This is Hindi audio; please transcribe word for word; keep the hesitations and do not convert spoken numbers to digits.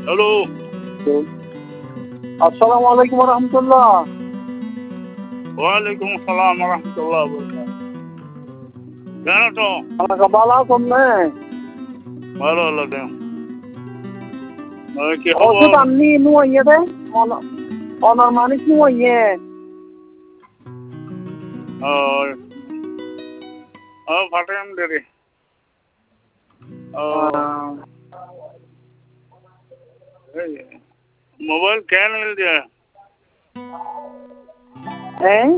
हेलो अस्सलाम वालेकुम रहमतुल्लाह। वालेकुम सलाम वरहमतुल्लाह वबरकातुह। Gana to? Nakabala ko na eh. Wala wala din. Okay, O how sa about tanni mo ay de. On on manik mo ay. uh uh Fatem dere. Uh mobile क्या मिल दिया Eh?